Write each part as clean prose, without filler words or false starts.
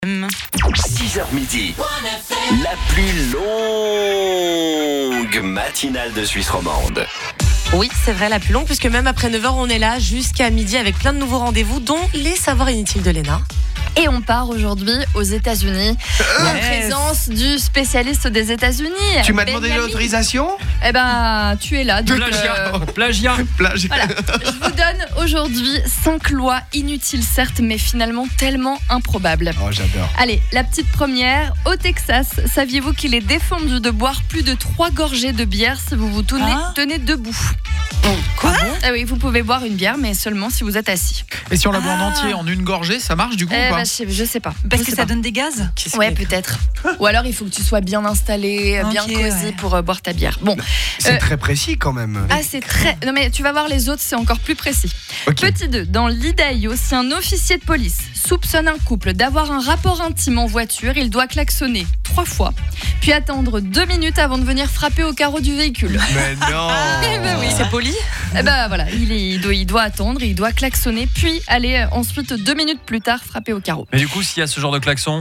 6h midi, la plus longue matinale de Suisse romande. Oui, c'est vrai, la plus longue, puisque même après 9h, on est là jusqu'à midi avec plein de nouveaux rendez-vous, dont les savoirs inutiles de Léna. Et on part aujourd'hui aux États-Unis en présence du spécialiste des États-Unis. Tu m'as demandé l'autorisation ? Eh ben, tu es là. Donc, Plagiat. Voilà. Je vous donne aujourd'hui 5 lois inutiles, certes, mais finalement tellement improbables. Oh, j'adore. Allez, la petite première. Au Texas, saviez-vous qu'il est défendu de boire plus de 3 gorgées de bière si vous vous tenez debout ? Quoi ? Ah oui, vous pouvez boire une bière, mais seulement si vous êtes assis. Et si on la boit en entier, en une gorgée, ça marche du coup ou pas ? Je sais pas. Parce que ça donne des gaz ? Ouais, peut-être. Ou alors il faut que tu sois bien installé, bien cosy pour boire ta bière. Bon. C'est très précis quand même. Ah, c'est très. Non, mais tu vas voir les autres, c'est encore plus précis. Okay. Petit 2. Dans l'Idaho, si un officier de police soupçonne un couple d'avoir un rapport intime en voiture, il doit klaxonner 3 fois, puis attendre 2 minutes avant de venir frapper au carreau du véhicule. Mais non. Eh ben oui. C'est poli ? Eh ben voilà, il doit attendre, il doit klaxonner, puis aller ensuite 2 minutes plus tard frapper au carreau. Mais du coup, s'il y a ce genre de klaxon,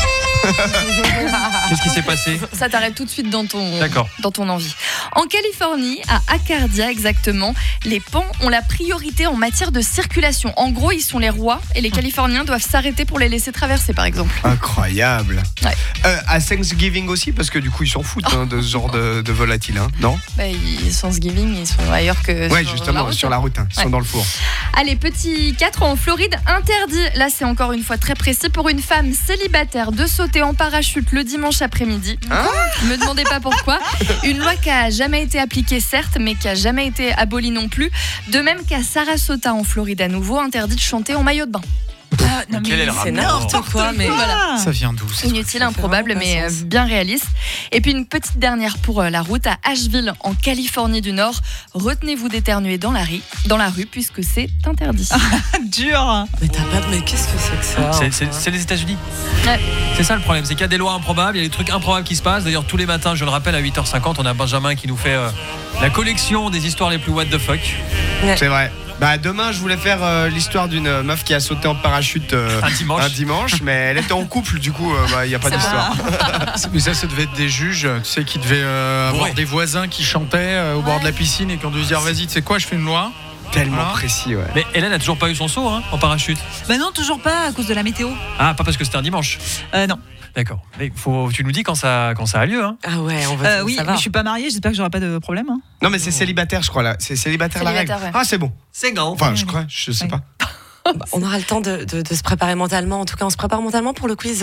qu'est-ce qui s'est passé ? Ça t'arrête tout de suite dans ton envie. En Californie, à Acardia exactement, les pans ont la priorité en matière de circulation. En gros, ils sont les rois et les Californiens doivent s'arrêter pour les laisser traverser, par exemple. Incroyable. Ouais. À Thanksgiving aussi, parce que du coup, ils s'en foutent de ce genre de volatile, hein, non ? Thanksgiving, ils sont ailleurs que Ouais, justement, sur la route. Ils sont dans le four. Allez, petit 4, en Floride, interdit, là c'est encore une fois très précis, pour une femme célibataire de sauter en parachute le dimanche après-midi. Me demandez pas pourquoi. Une loi qui a jamais été appliquée, certes, mais qui a jamais été abolie non plus. De même qu'à Sarasota en Floride à nouveau, interdit de chanter en maillot de bain. Non, mais Quel est le C'est rapport ? n'importe quoi, mais Voilà. Ça vient d'où ? Inutile, improbable, mais bien réaliste. Et puis une petite dernière pour la route à Asheville, en Californie du Nord. Retenez-vous d'éternuer dans la rue, puisque c'est interdit. dur. Mais qu'est-ce que c'est que ça ? C'est les États-Unis. Ouais. C'est ça le problème, c'est qu'il y a des lois improbables, il y a des trucs improbables qui se passent. D'ailleurs, tous les matins, je le rappelle, à 8h50, on a Benjamin qui nous fait la collection des histoires les plus what the fuck. C'est vrai. Bah demain je voulais faire l'histoire d'une meuf qui a sauté en parachute un dimanche, mais elle était en couple, du coup il n'y a pas d'histoire. Mais ça devait être des juges, tu sais, qui devaient avoir des voisins qui chantaient au bord de la piscine et qui ont dû se dire vas-y, tu sais quoi, je fais une loi. Tellement précis, ouais. Mais Hélène a toujours pas eu son saut en parachute. Bah non, toujours pas à cause de la météo. Ah, pas parce que c'était un dimanche. Non. D'accord. Mais tu nous dis quand ça a lieu, hein. Ah ouais, on va Oui, mais je suis pas mariée, j'espère que j'aurai pas de problème. Hein. Non mais c'est célibataire je crois là. C'est célibataire la règle. Ouais. Ah c'est bon. C'est grand. Enfin je crois, je sais pas. On aura le temps de se préparer mentalement. En tout cas, on se prépare mentalement pour le quiz.